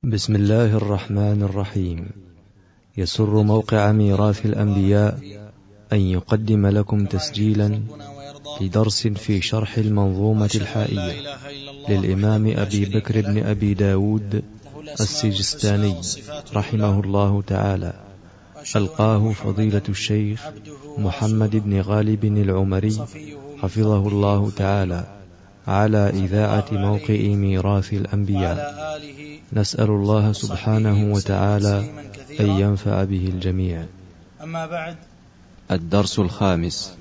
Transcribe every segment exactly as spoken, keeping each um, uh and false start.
بسم الله الرحمن الرحيم. يسر موقع ميراث الأنبياء أن يقدم لكم تسجيلا لدرس في شرح المنظومة الحائية للإمام أبي بكر بن أبي داود السجستاني رحمه الله تعالى، ألقاه فضيلة الشيخ محمد بن غالب العمري حفظه الله تعالى على إذاعة موقع ميراث الأنبياء. نسأل الله سبحانه وتعالى أن ينفع به الجميع. أما بعد، الدرس الخامس.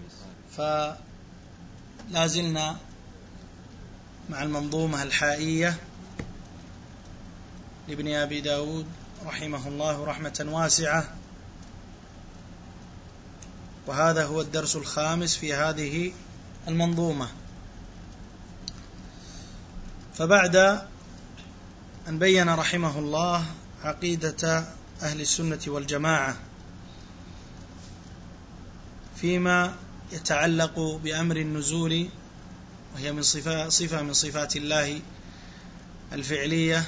فلازلنا مع المنظومة الحائية لابن أبي داود رحمه الله رحمة واسعة، وهذا هو الدرس الخامس في هذه المنظومة. فبعد أن بين رحمه الله عقيدة أهل السنة والجماعة فيما يتعلق بأمر النزول، وهي من صفة, صفة من صفات الله الفعلية،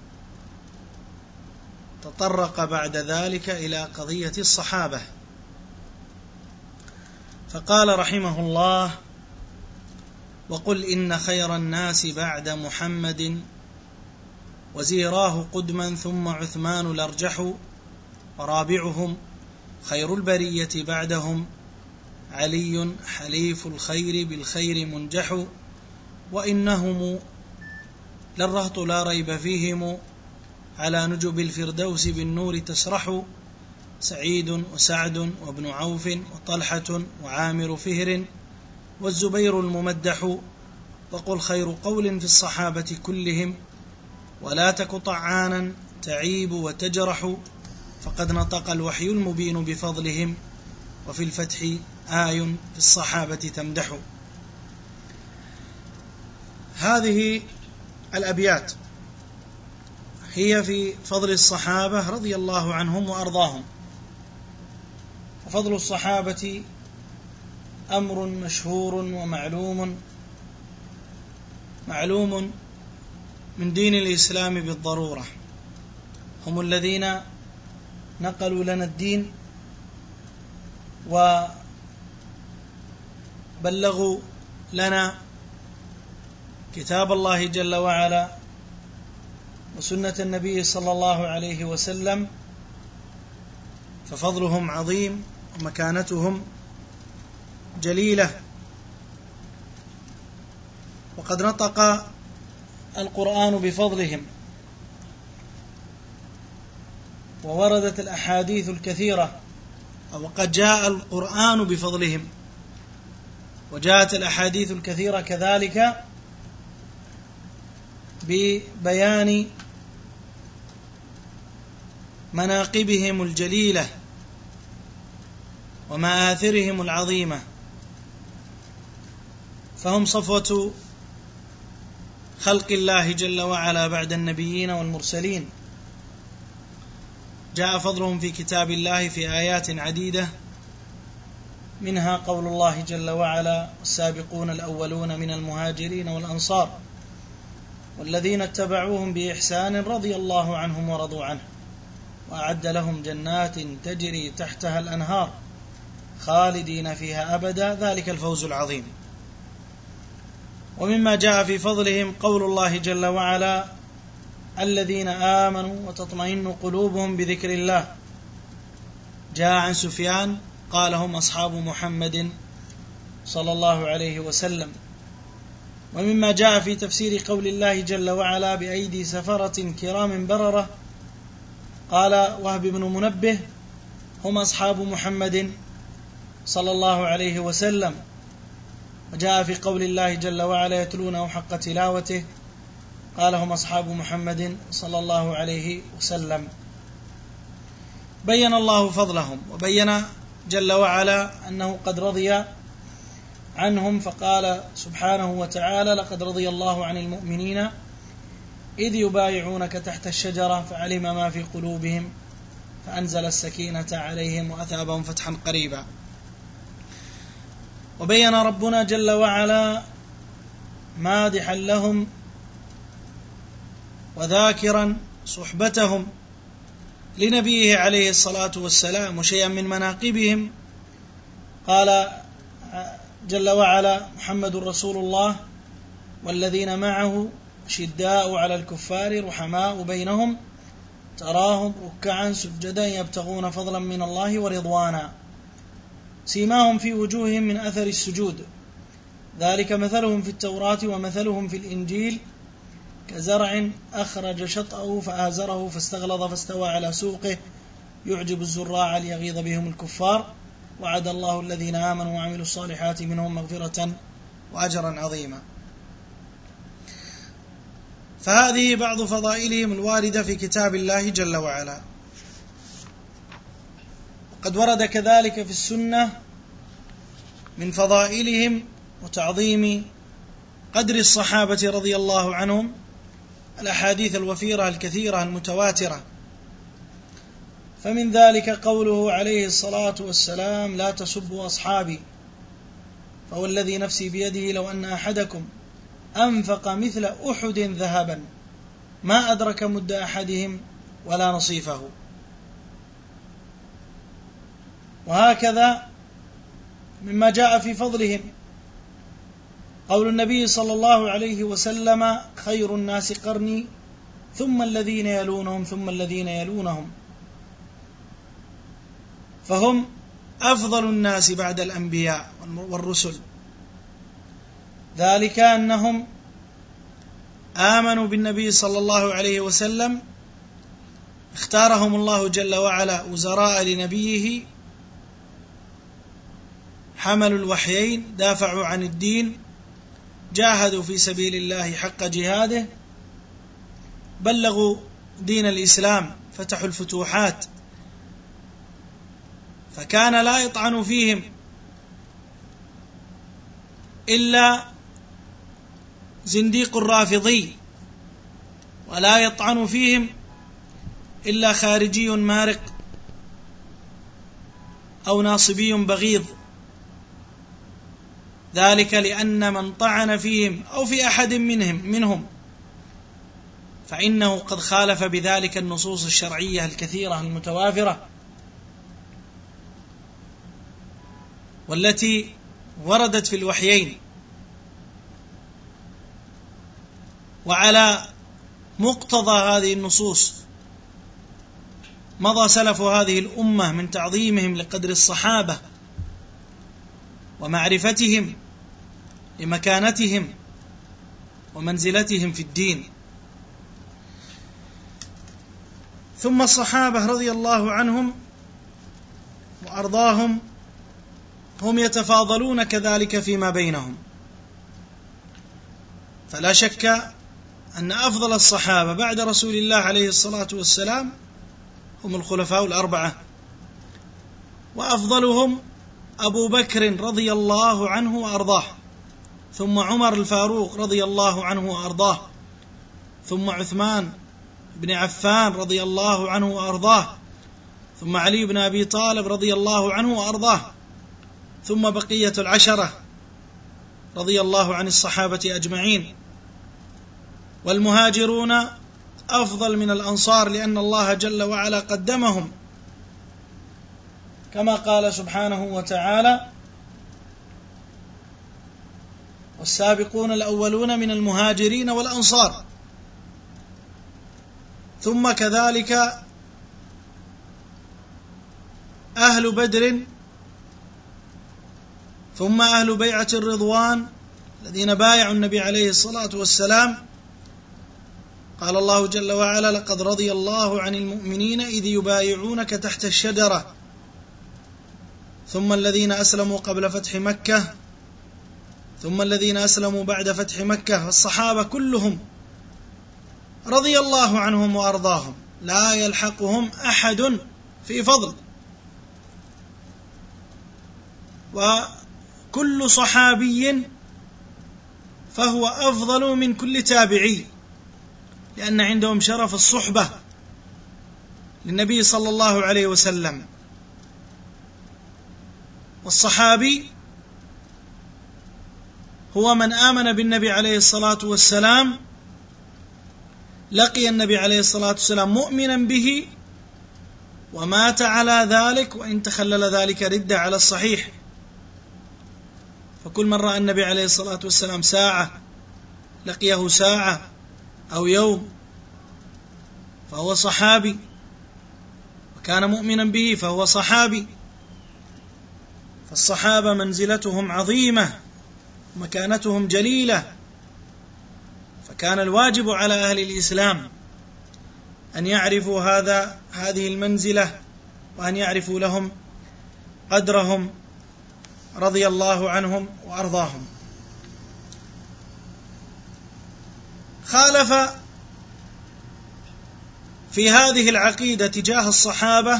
تطرق بعد ذلك إلى قضية الصحابة، فقال رحمه الله: وقل إن خير الناس بعد محمد وزيراه قدما ثم عثمان الأرجح، ورابعهم خير البرية بعدهم علي حليف الخير بالخير منجح، وإنهم للرهط لا ريب فيهم على نجب الفردوس بالنور تسرح، سعيد وسعد وابن عوف وطلحة وعامر فهر والزبير الممدح، وقل خير قول في الصحابة كلهم ولا تك طعانا تعيب وتجرح، فقد نطق الوحي المبين بفضلهم وفي الفتح آي في الصحابة تمدح. هذه الأبيات هي في فضل الصحابة رضي الله عنهم وأرضاهم. وفضل الصحابة أمر مشهور ومعلوم معلوم من دين الإسلام بالضرورة، هم الذين نقلوا لنا الدين وبلغوا لنا كتاب الله جل وعلا وسنة النبي صلى الله عليه وسلم، ففضلهم عظيم ومكانتهم جليلة. وقد نطق القرآن بفضلهم، ووردت الأحاديث الكثيرة، وقد جاء القرآن بفضلهم، وجاءت الأحاديث الكثيرة كذلك ببيان مناقبهم الجليلة ومآثرهم العظيمة، فهم صفوة خلق الله جل وعلا بعد النبيين والمرسلين. جاء فضلهم في كتاب الله في آيات عديدة، منها قول الله جل وعلا: والسابقون الأولون من المهاجرين والأنصار والذين اتبعوهم بإحسان رضي الله عنهم ورضوا عنه وأعد لهم جنات تجري تحتها الأنهار خالدين فيها أبدا ذلك الفوز العظيم. ومما جاء في فضلهم قول الله جل وعلا: الذين آمنوا وتطمئن قلوبهم بذكر الله. جاء عن سفيان قال: هم أصحاب محمد صلى الله عليه وسلم. ومما جاء في تفسير قول الله جل وعلا: بأيدي سفرة كرام بررة، قال وهب بن منبه: هم أصحاب محمد صلى الله عليه وسلم. وجاء في قول الله جل وعلا: يتلونه حق تلاوته، قال هم أصحاب محمد صلى الله عليه وسلم. بين الله فضلهم، وبين جل وعلا أنه قد رضي عنهم، فقال سبحانه وتعالى: لقد رضي الله عن المؤمنين إذ يبايعونك تحت الشجرة فعلم ما في قلوبهم فأنزل السكينة عليهم وأثابهم فتحا قريبا. وبين ربنا جل وعلا مادحا لهم وذاكرا صحبتهم لنبيه عليه الصلاة والسلام وشيئا من مناقبهم. قال جل وعلا: محمد رسول الله والذين معه شداء على الكفار رحماء بينهم تراهم ركعا سجدا يبتغون فضلا من الله ورضوانا سيماهم في وجوههم من أثر السجود ذلك مثلهم في التوراة ومثلهم في الإنجيل كزرع أخرج شطأه فآزره فاستغلظ فاستوى على سوقه يعجب الزراع ليغيظ بهم الكفار وعد الله الذين آمنوا وعملوا الصالحات منهم مغفرة وأجرا عظيما. فهذه بعض فضائلهم الواردة في كتاب الله جل وعلا. وقد ورد كذلك في السنة من فضائلهم وتعظيم قدر الصحابة رضي الله عنهم الأحاديث الوفيرة الكثيرة المتواترة. فمن ذلك قوله عليه الصلاة والسلام: لا تسبوا أصحابي فهو الذي نفسي بيده لو أن أحدكم أنفق مثل أحد ذهبا ما أدرك مد أحدهم ولا نصيفه. وهكذا مما جاء في فضلهم قول النبي صلى الله عليه وسلم: خير الناس قرني ثم الذين يلونهم ثم الذين يلونهم. فهم أفضل الناس بعد الأنبياء والرسل، ذلك أنهم آمنوا بالنبي صلى الله عليه وسلم، اختارهم الله جل وعلا وزراء لنبيه، حملوا الوحيين، دافعوا عن الدين، جاهدوا في سبيل الله حق جهاده، بلغوا دين الإسلام، فتحوا الفتوحات، فكان لا يطعن فيهم إلا زنديق رافضي، ولا يطعن فيهم إلا خارجي مارق أو ناصبي بغيض، ذلك لأن من طعن فيهم أو في أحد منهم منهم فإنه قد خالف بذلك النصوص الشرعية الكثيرة المتوافرة والتي وردت في الوحيين. وعلى مقتضى هذه النصوص مضى سلف هذه الأمة من تعظيمهم لقدر الصحابة ومعرفتهم لمكانتهم ومنزلتهم في الدين. ثم الصحابة رضي الله عنهم وأرضاهم هم يتفاضلون كذلك فيما بينهم، فلا شك أن أفضل الصحابة بعد رسول الله عليه الصلاة والسلام هم الخلفاء الأربعة، وأفضلهم أبو بكر رضي الله عنه وأرضاه، ثم عمر الفاروق رضي الله عنه وأرضاه، ثم عثمان بن عفان رضي الله عنه وأرضاه، ثم علي بن أبي طالب رضي الله عنه وأرضاه، ثم بقية العشرة رضي الله عن الصحابة أجمعين. والمهاجرون أفضل من الأنصار لأن الله جل وعلا قدمهم، كما قال سبحانه وتعالى: والسابقون الأولون من المهاجرين والأنصار. ثم كذلك أهل بدر، ثم أهل بيعة الرضوان الذين بايعوا النبي عليه الصلاة والسلام. قال الله جل وعلا: لقد رضي الله عن المؤمنين إذ يبايعونك تحت الشجرة ثم الذين أسلموا قبل فتح مكة ثم الذين أسلموا بعد فتح مكة. والصحابة كلهم رضي الله عنهم وأرضاهم، لا يلحقهم أحد في فضل، وكل صحابي فهو أفضل من كل تابعي، لأن عندهم شرف الصحبة للنبي صلى الله عليه وسلم. والصحابي هو من آمن بالنبي عليه الصلاة والسلام لقي النبي عليه الصلاة والسلام مؤمنا به ومات على ذلك، وإن تخلل ذلك ردة على الصحيح. فكل من رأى النبي عليه الصلاة والسلام ساعة، لقيه ساعة أو يوم، فهو صحابي، وكان مؤمنا به فهو صحابي. فالصحابة منزلتهم عظيمة، مكانتهم جليلة، فكان الواجب على أهل الإسلام أن يعرفوا هذا هذه المنزلة، وأن يعرفوا لهم قدرهم رضي الله عنهم وأرضاهم. خالف في هذه العقيدة تجاه الصحابة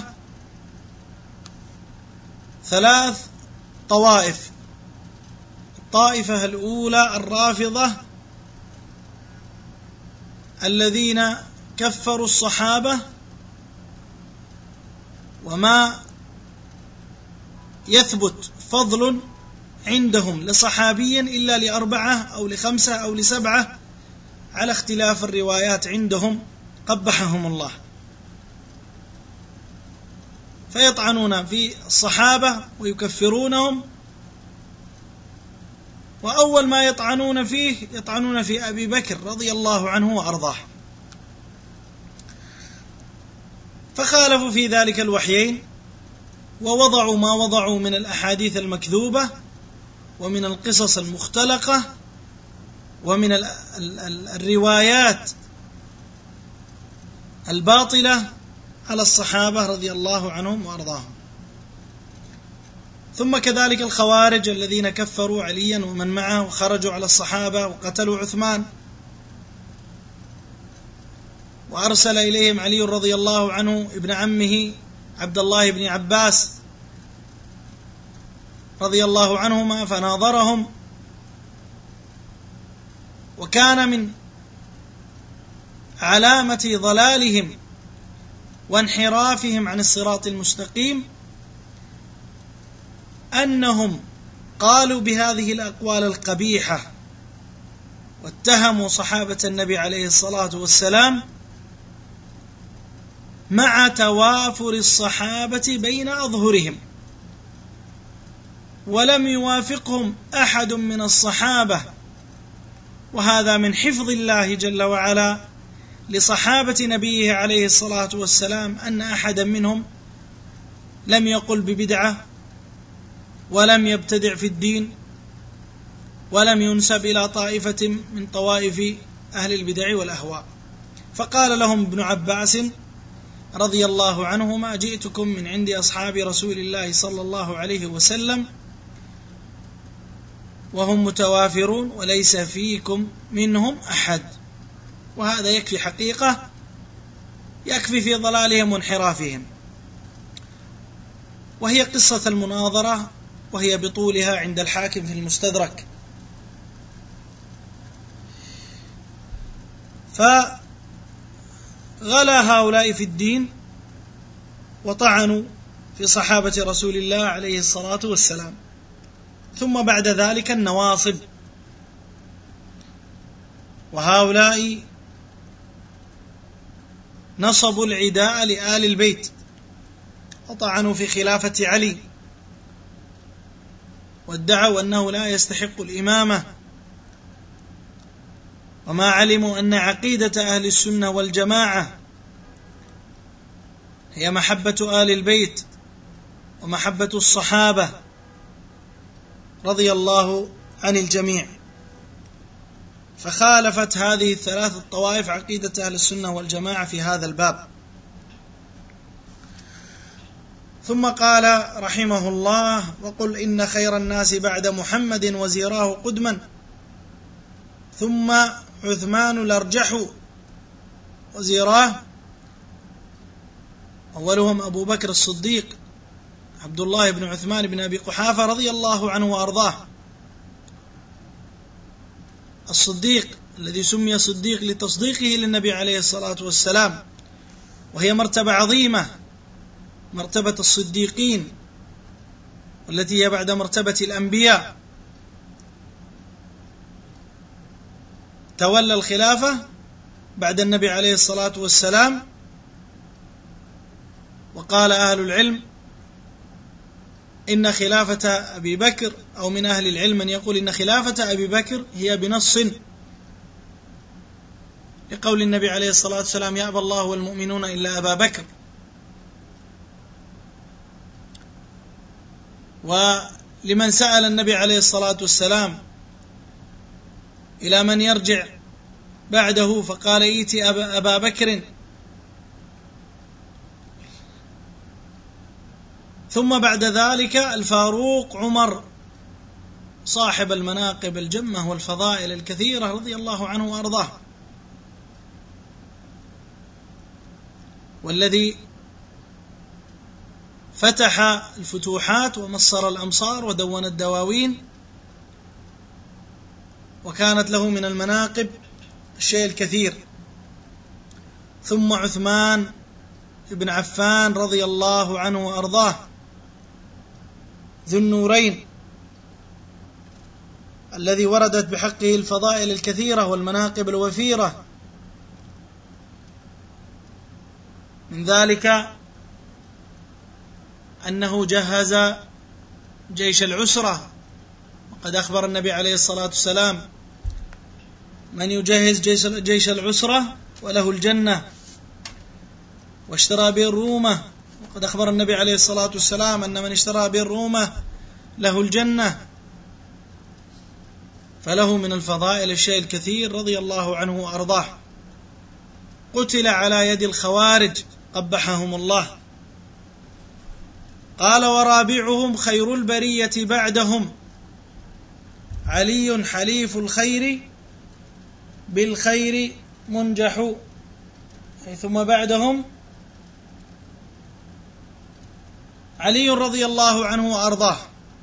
ثلاث طوائف. الطائفة الأولى الرافضة الذين كفروا الصحابة، وما يثبت فضل عندهم لصحابي إلا لأربعة أو لخمسة أو لسبعة على اختلاف الروايات عندهم، قبحهم الله. فيطعنون في الصحابة ويكفرونهم، وأول ما يطعنون فيه يطعنون في أبي بكر رضي الله عنه وأرضاه. فخالفوا في ذلك الوحيين، ووضعوا ما وضعوا من الأحاديث المكذوبة ومن القصص المختلقة ومن الروايات الباطلة على الصحابة رضي الله عنهم وأرضاهم. ثم كذلك الخوارج الذين كفروا عليا ومن معه وخرجوا على الصحابة وقتلوا عثمان، وأرسل إليهم علي رضي الله عنه ابن عمه عبد الله بن عباس رضي الله عنهما فناظرهم. وكان من علامة ضلالهم وانحرافهم عن الصراط المستقيم أنهم قالوا بهذه الأقوال القبيحة واتهموا صحابة النبي عليه الصلاة والسلام مع توافر الصحابة بين أظهرهم، ولم يوافقهم أحد من الصحابة، وهذا من حفظ الله جل وعلا لصحابة نبيه عليه الصلاة والسلام، أن أحدا منهم لم يقل ببدعة ولم يبتدع في الدين ولم ينسب إلى طائفة من طوائف أهل البدع والأهواء. فقال لهم ابن عباس رضي الله عنهما: جئتكم من عند أصحاب رسول الله صلى الله عليه وسلم وهم متوافرون وليس فيكم منهم أحد. وهذا يكفي حقيقة، يكفي في ضلالهم وانحرافهم. وهي قصة المناظرة، وهي بطولها عند الحاكم في المستدرك. فغلا هؤلاء في الدين وطعنوا في صحابة رسول الله عليه الصلاة والسلام. ثم بعد ذلك النواصب، وهؤلاء نصبوا العداء لآل البيت وطعنوا في خلافة علي، وادعوا أنه لا يستحق الإمامة، وما علموا أن عقيدة أهل السنة والجماعة هي محبة آل البيت ومحبة الصحابة رضي الله عن الجميع. فخالفت هذه الثلاث الطوائف عقيدة أهل السنة والجماعة في هذا الباب. ثم قال رحمه الله: وقل إن خير الناس بعد محمد وزيراه قدما، ثم عثمان الأرجح وزيراه، أولهم أبو بكر الصديق عبد الله بن عثمان بن أبي قحافة رضي الله عنه وأرضاه. الصديق الذي سمي صديق لتصديقه للنبي عليه الصلاة والسلام، وهي مرتبة عظيمة، مرتبة الصديقين، والتي هي بعد مرتبة الأنبياء. تولى الخلافة بعد النبي عليه الصلاة والسلام. وقال أهل العلم إن خلافة أبي بكر، أو من أهل العلم من يقول إن خلافة أبي بكر هي بنص، لقول النبي عليه الصلاة والسلام: يأبى الله والمؤمنون إلا أبا بكر. ولمن سأل النبي عليه الصلاة والسلام إلى من يرجع بعده فقال: إيتي أبا بكر. ثم بعد ذلك الفاروق عمر صاحب المناقب الجمة والفضائل الكثيرة رضي الله عنه وأرضاه، والذي فتح الفتوحات ومصر الأمصار ودون الدواوين، وكانت له من المناقب الشيء الكثير. ثم عثمان بن عفان رضي الله عنه وأرضاه ذو النورين، الذي وردت بحقه الفضائل الكثيرة والمناقب الوفيرة. من ذلك أنه جهز جيش العسرة، وقد أخبر النبي عليه الصلاة والسلام: من يجهز جيش العسرة وله الجنة. واشترى به الرومة، وقد أخبر النبي عليه الصلاة والسلام أن من اشترى به الرومة له الجنة. فله من الفضائل الشيء الكثير رضي الله عنه وأرضاه. قتل على يد الخوارج قبحهم الله. قال: ورابعهم خير البرية بعدهم علي حليف الخير بالخير منجح. ثم بعدهم علي رضي الله عنه وأرضاه،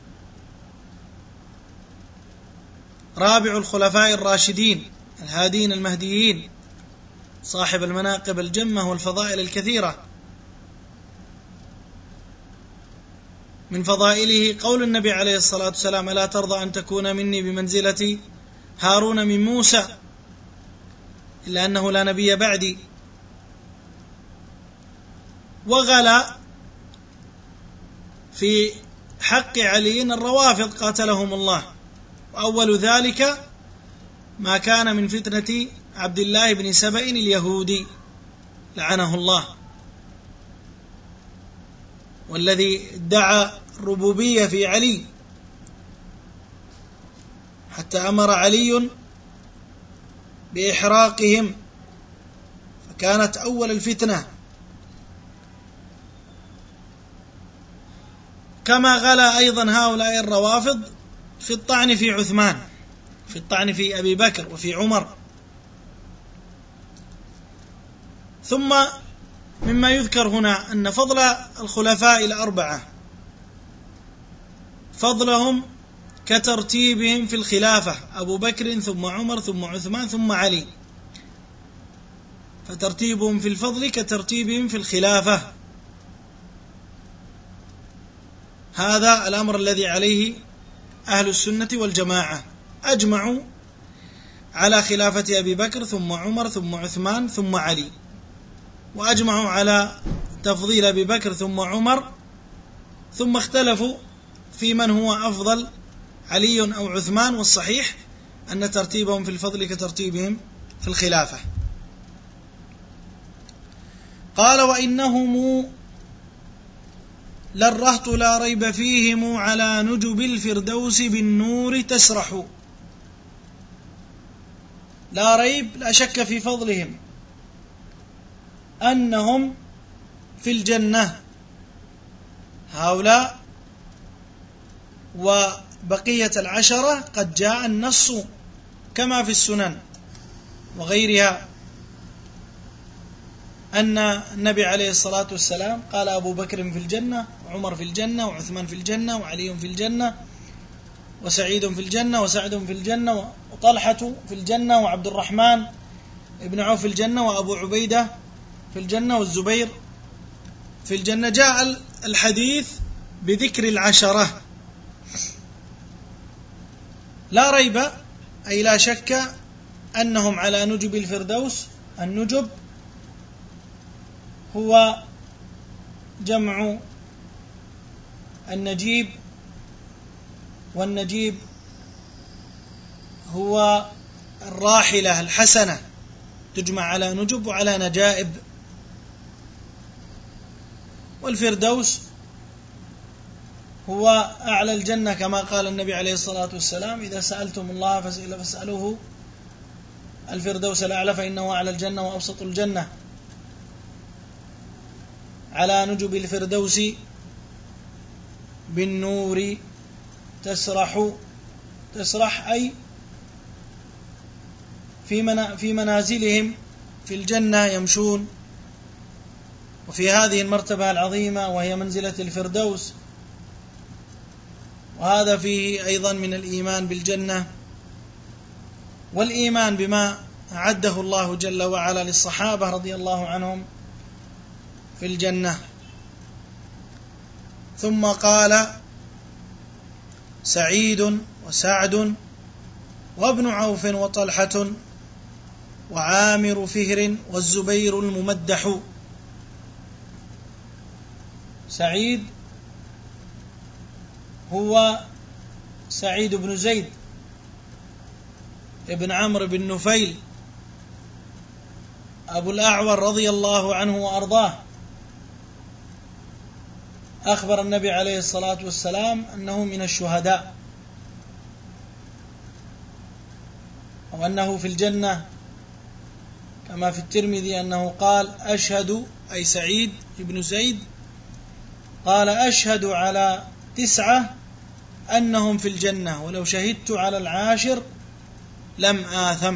رابع الخلفاء الراشدين الهادين المهديين، صاحب المناقب الجمة والفضائل الكثيرة. من فضائله قول النبي عليه الصلاة والسلام: ألا ترضى أن تكون مني بمنزلة هارون من موسى، إلا أنه لا نبي بعدي. وغلا في حق علي الروافض قاتلهم الله، وأول ذلك ما كان من فتنة عبد الله بن سبأ اليهودي لعنه الله، والذي ادعى الربوبية في علي، حتى أمر علي بإحراقهم، فكانت أول الفتنة. كما غلا أيضا هؤلاء الروافض في الطعن في عثمان، في الطعن في أبي بكر وفي عمر. ثم مما يذكر هنا أن فضل الخلفاء الأربعة فضلهم كترتيبهم في الخلافة: أبو بكر ثم عمر ثم عثمان ثم علي، فترتيبهم في الفضل كترتيبهم في الخلافة. هذا الأمر الذي عليه أهل السنة والجماعة، أجمعوا على خلافة أبي بكر ثم عمر ثم عثمان ثم علي، وأجمعوا على تفضيل أبي بكر ثم عمر، ثم اختلفوا في من هو أفضل، علي أو عثمان، والصحيح أن ترتيبهم في الفضل كترتيبهم في الخلافة. قال: وإنهم للرهط لا ريب فيهم على نجب الفردوس بالنور تسرح. لا ريب، لا شك في فضلهم، أنهم في الجنة هؤلاء وبقية العشرة. قد جاء النص كما في السنن وغيرها أن النبي عليه الصلاة والسلام قال: أبو بكر في الجنة، وعمر في الجنة، وعثمان في الجنة، وعلي في الجنة، وسعيد في الجنة، وسعد في الجنة، وطلحة في الجنة، وعبد الرحمن ابن عوف في الجنة، وأبو عبيدة في الجنة، والزبير في الجنة. جاء الحديث بذكر العشرة. لا ريب، أي لا شك، أنهم على نجب الفردوس النجب هو جمع النجيب، والنجيب هو الراحلة الحسنة، تجمع على نجب وعلى نجائب. والفردوس هو أعلى الجنة، كما قال النبي عليه الصلاة والسلام: إذا سألتم الله فاسألوه الفردوس الأعلى فإنه أعلى الجنة وأبسط الجنة. على نجب الفردوس بالنور تسرح، تسرح أي في منازلهم في الجنة يمشون، وفي هذه المرتبة العظيمة وهي منزلة الفردوس. وهذا فيه أيضا من الإيمان بالجنة والإيمان بما أعده الله جل وعلا للصحابة رضي الله عنهم في الجنة. ثم قال: سعيد وسعد وابن عوف وطلحة وعامر فهر والزبير الممدح. سعيد هو سعيد بن زيد ابن عمرو بن نفيل أبو الأعور رضي الله عنه وأرضاه. أخبر النبي عليه الصلاة والسلام أنه من الشهداء، وأنه في الجنة، كما في الترمذي أنه قال: أشهد، أي سعيد بن زيد قال: أشهد على تسعة أنهم في الجنة، ولو شهدت على العاشر لم آثم.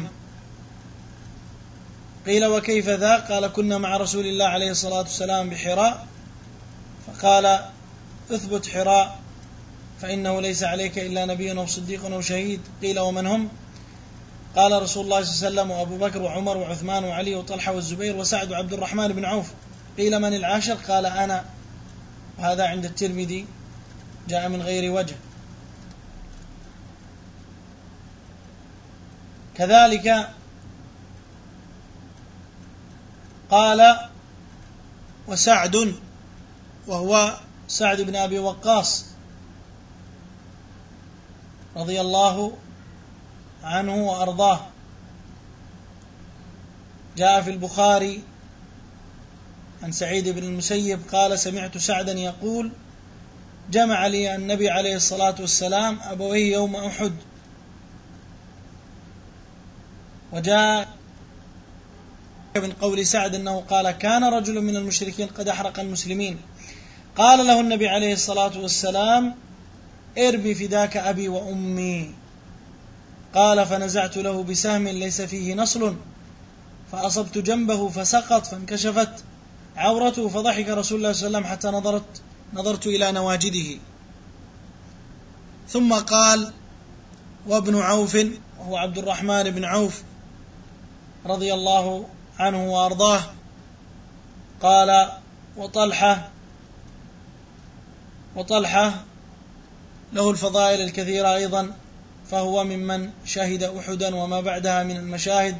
قيل: وكيف ذا؟ قال: كنا مع رسول الله عليه الصلاة والسلام بحراء، فقال: اثبت حراء فإنه ليس عليك إلا نبي أو صديق أو شهيد. قيل: ومن هم؟ قال رسول الله صلى الله عليه وسلم: وأبو بكر وعمر وعثمان وعلي وطلحة والزبير وسعد وعبد الرحمن بن عوف. قيل: من العاشر؟ قال: أنا. وهذا عند الترمذي جاء من غير وجه. كذلك قال: وسعد، وهو سعد بن أبي وقاص رضي الله عنه وأرضاه. جاء في البخاري عن سعيد بن المسيب قال: سمعت سعدا يقول: جمع لي النبي عليه الصلاة والسلام أبويه يوم أحد. وجاء من قول سعد أنه قال: كان رجل من المشركين قد أحرق المسلمين، قال له النبي عليه الصلاة والسلام: ارمي فداك أبي وأمي. قال: فنزعت له بسهم ليس فيه نصل، فأصبت جنبه فسقط، فانكشفت عورته، فضحك رسول الله صلى الله عليه وسلم حتى نظرت نظرت إلى نواجده. ثم قال: وابن عوف، وهو عبد الرحمن بن عوف رضي الله عنه وأرضاه. قال: وطلحة، وطلحة له الفضائل الكثيرة أيضا، فهو ممن شهد أحدا وما بعدها من المشاهد.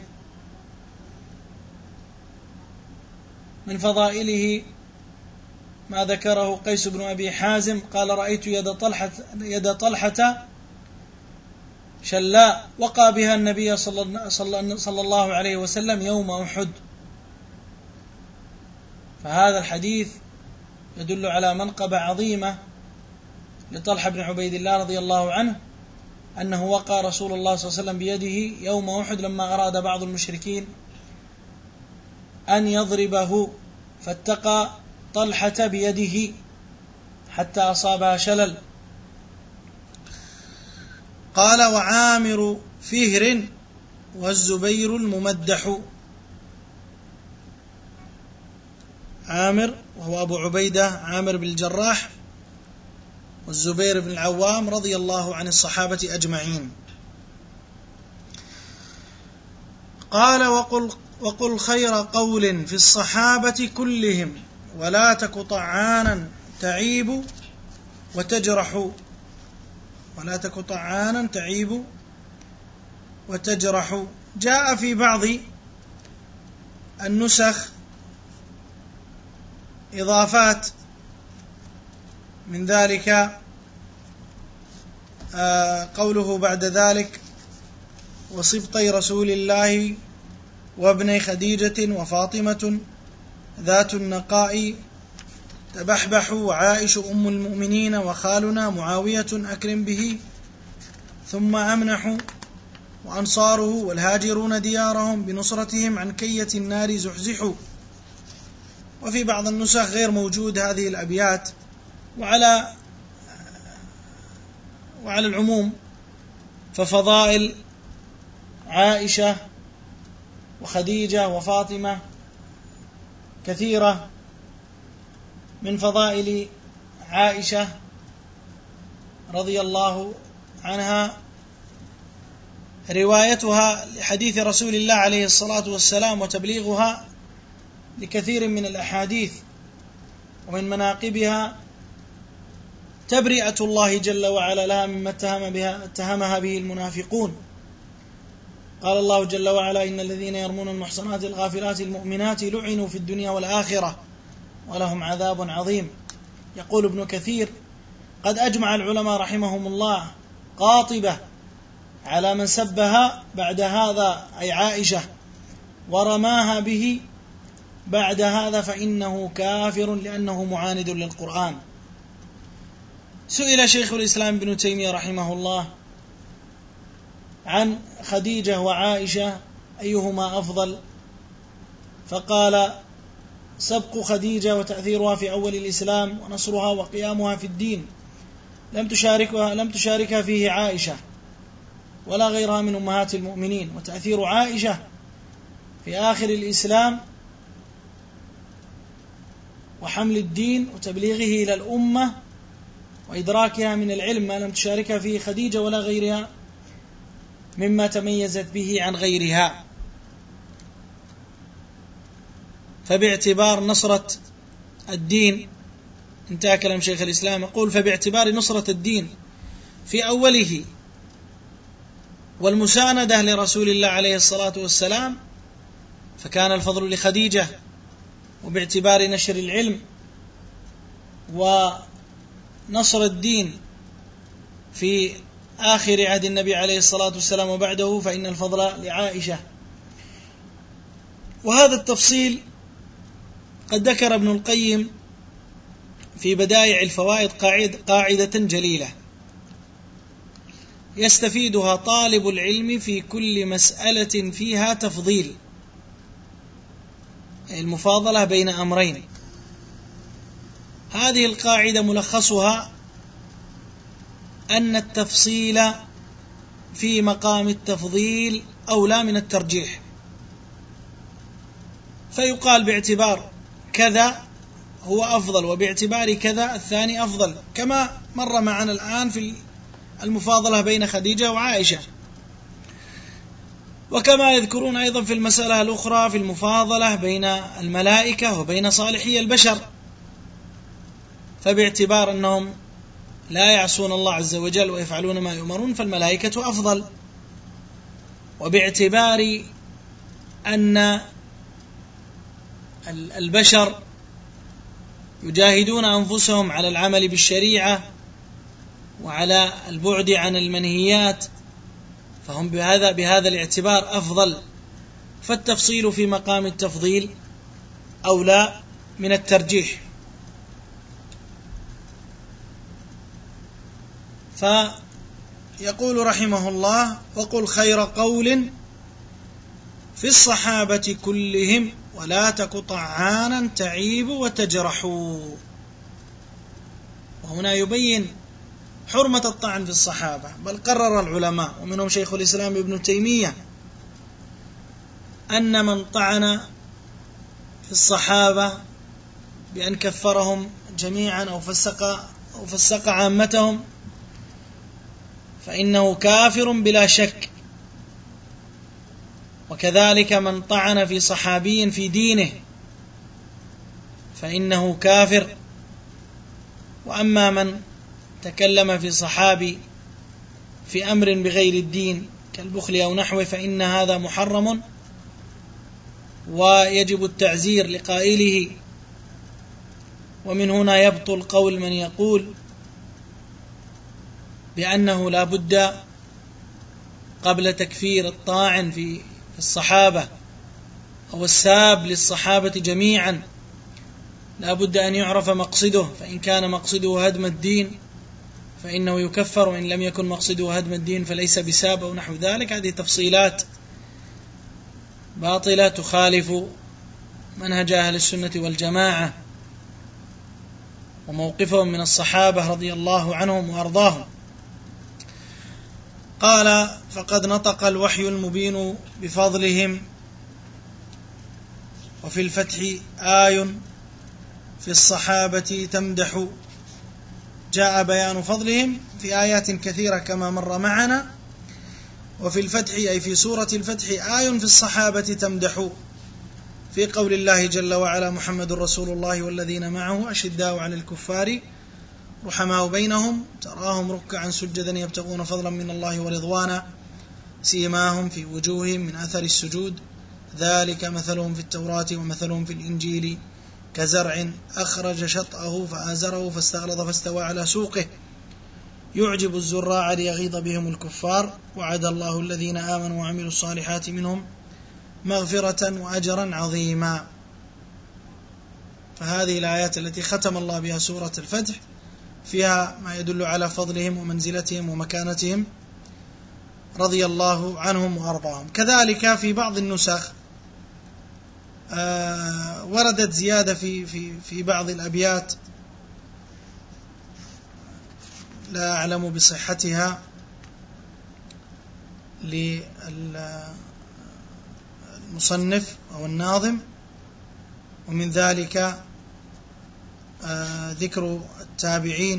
من فضائله ما ذكره قيس بن أبي حازم قال: رأيت يد طلحة, يد طلحة شلاء وقى بها النبي صلى الله عليه وسلم يوم أحد. فهذا الحديث يدل على منقبة عظيمة لطلحة بن عبيد الله رضي الله عنه، أنه وقى رسول الله صلى الله عليه وسلم بيده يوم أحد لما أراد بعض المشركين أن يضربه، فاتقى طلحة بيده حتى أصابها شلل. قال: وعامر فهر والزبير الممدح. عامر وهو أبو عبيدة عامر بن الجراح، والزبير بن العوام رضي الله عن الصحابة أجمعين. قال: وقل, وقل خير قول في الصحابة كلهم، ولا تك طعانا تعيب وتجرح، ولا تك طعانا تعيب وتجرح. جاء في بعض النسخ إضافات من ذلك قوله بعد ذلك وصبطي رسول الله وابني خديجة وفاطمة ذات النقاء تبحبح وعائش أم المؤمنين وخالنا معاوية أكرم به ثم أمنح وأنصاره والهاجرون ديارهم بنصرتهم عن كية النار زحزحوا. وفي بعض النسخ غير موجود هذه الأبيات. وعلى وعلى العموم ففضائل عائشة وخديجة وفاطمة كثيرة. من فضائل عائشة رضي الله عنها روايتها لحديث رسول الله عليه الصلاة والسلام وتبليغها لكثير من الأحاديث. ومن مناقبها تبرئة الله جل وعلا لها مما اتهم بها اتهمها به المنافقون. قال الله جل وعلا إن الذين يرمون المحصنات الغافلات المؤمنات لعنوا في الدنيا والآخرة ولهم عذاب عظيم. يقول ابن كثير قد أجمع العلماء رحمهم الله قاطبة على من سبها بعد هذا أي عائشة ورماها به بعد هذا فإنه كافر لأنه معاند للقرآن. سئل شيخ الإسلام ابن تيمية رحمه الله عن خديجة وعائشة أيهما أفضل، فقال سبق خديجة وتأثيرها في أول الإسلام ونصرها وقيامها في الدين لم تشاركها لم تشاركها فيه عائشة ولا غيرها من أمهات المؤمنين. وتأثير عائشة في آخر الإسلام وحمل الدين وتبليغه إلى الأمة وإدراكها من العلم ما لم تشاركها فيه خديجة ولا غيرها مما تميزت به عن غيرها. فباعتبار نصرة الدين انتهى كلام شيخ الإسلام. يقول فباعتبار نصرة الدين في أوله والمساندة لرسول الله عليه الصلاة والسلام فكان الفضل لخديجة. وباعتبار نشر العلم ونصر الدين في آخر عهد النبي عليه الصلاة والسلام وبعده فإن الفضل لعائشة. وهذا التفصيل قد ذكر ابن القيم في بدائع الفوائد قاعدة جليلة يستفيدها طالب العلم في كل مسألة فيها تفضيل، المفاضلة بين أمرين. هذه القاعدة ملخصها أن التفصيل في مقام التفضيل أولى من الترجيح، فيقال باعتبار كذا هو أفضل وباعتبار كذا الثاني أفضل، كما مر معنا الآن في المفاضلة بين خديجة وعائشة. وكما يذكرون أيضا في المسألة الأخرى في المفاضلة بين الملائكة وبين صالحي البشر، فباعتبار أنهم لا يعصون الله عز وجل ويفعلون ما يؤمرون فالملائكة أفضل، وباعتبار أن البشر يجاهدون أنفسهم على العمل بالشريعة وعلى البعد عن المنهيات فهم بهذا بهذا الاعتبار أفضل، فالتفصيل في مقام التفضيل أولى من الترجيح. فيقول رحمه الله وقل خير قول في الصحابة كلهم ولا تك طعانا تعيب وتجرح. وهنا يبين حرمة الطعن في الصحابة، بل قرر العلماء ومنهم شيخ الإسلام ابن تيمية أن من طعن في الصحابة بأن كفرهم جميعا أو فسق, أو فسق عامتهم فإنه كافر بلا شك، وكذلك من طعن في صحابي في دينه فإنه كافر. وأما من تكلم في صحابي في أمر بغير الدين كالبخل أو نحوه فإن هذا محرم ويجب التعزير لقائله. ومن هنا يبطل قول من يقول بأنه لا بد قبل تكفير الطاعن في الصحابة أو الساب للصحابة جميعا لا بد أن يعرف مقصده، فإن كان مقصده هدم الدين فإنه يكفر، وإن لم يكن مقصده هدم الدين فليس بساب أو نحو ذلك. هذه تفصيلات باطلة تخالف منهج أهل السنة والجماعة وموقفهم من الصحابة رضي الله عنهم وأرضاهم. قال: فقد نطق الوحي المبين بفضلهم، وفي الفتح آي في الصحابة تمدح. جاء بيان فضلهم في آيات كثيرة كما مر معنا، وفي الفتح أي في سورة الفتح آي في الصحابة تمدح، في قول الله جل وعلا: محمد رسول الله والذين معه أشداء على الكفار رحماء بينهم تراهم ركعا سجدا يبتغون فضلا من الله ورضوانا سيماهم في وجوههم من أثر السجود ذلك مثلهم في التوراة ومثلهم في الإنجيل كزرع أخرج شطأه فآزره فاستغلظ فاستوى على سوقه يعجب الزراع ليغيظ بهم الكفار وعد الله الذين آمنوا وعملوا الصالحات منهم مغفرة وأجرا عظيما. فهذه الآيات التي ختم الله بها سورة الفتح فيها ما يدل على فضلهم ومنزلتهم ومكانتهم رضي الله عنهم وأرضاهم. كذلك في بعض النسخ آه وردت زيادة في, في, في بعض الأبيات لا أعلم بصحتها للمصنف أو الناظم، ومن ذلك آه ذكر التابعين،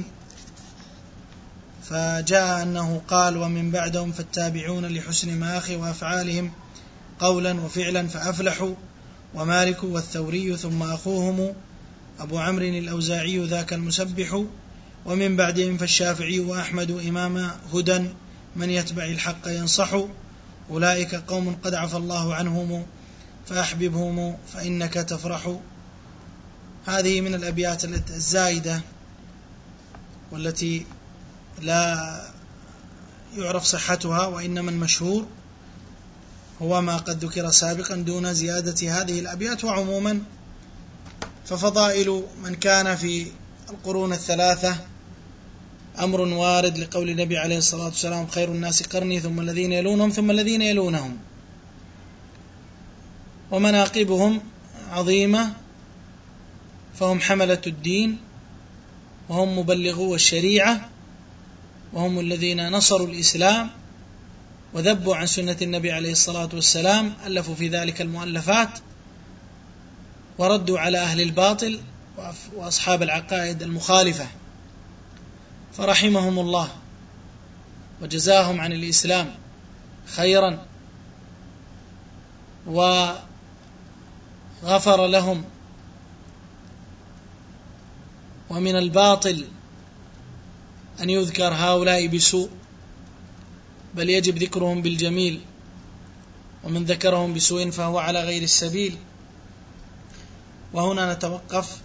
فجاء أنه قال: ومن بعدهم فالتابعون لحسن مآخي وأفعالهم قولا وفعلا فأفلحوا، ومالك والثوري ثم أخوهم أبو عمرو الأوزاعي ذاك المسبح، ومن بعدهم فالشافعي وأحمد إمام هدى من يتبع الحق ينصح، أولئك قوم قد عفى الله عنهم فأحببهم فإنك تفرح. هذه من الأبيات الزائدة والتي لا يعرف صحتها، وإنما المشهور هو ما قد ذكر سابقا دون زيادة هذه الأبيات. وعموما ففضائل من كان في القرون الثلاثة أمر وارد لقول النبي عليه الصلاة والسلام: خير الناس قرني ثم الذين يلونهم ثم الذين يلونهم. ومناقبهم عظيمة، فهم حملة الدين وهم مبلغو الشريعة وهم الذين نصروا الإسلام وذبوا عن سنة النبي عليه الصلاة والسلام، ألفوا في ذلك المؤلفات وردوا على أهل الباطل وأصحاب العقائد المخالفة، فرحمهم الله وجزاهم عن الإسلام خيرا وغفر لهم. ومن الباطل أن يذكر هؤلاء بسوء، بل يجب ذكرهم بالجميل، ومن ذكرهم بسوء فهو على غير السبيل. وهنا نتوقف،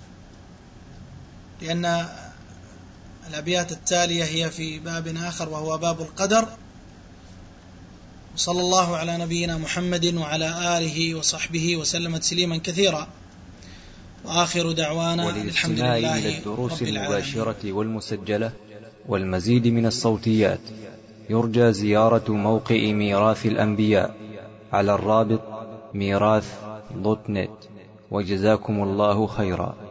لأن الأبيات التالية هي في باب آخر وهو باب القدر. صلى الله على نبينا محمد وعلى آله وصحبه وسلم تسليما كثيرا، وآخر دعوانا الحمد لله إلى الدروس المباشرة والمسجلة والمزيد من الصوتيات يرجى زيارة موقع ميراث الأنبياء على الرابط ميراث دوت نت. وجزاكم الله خيرا.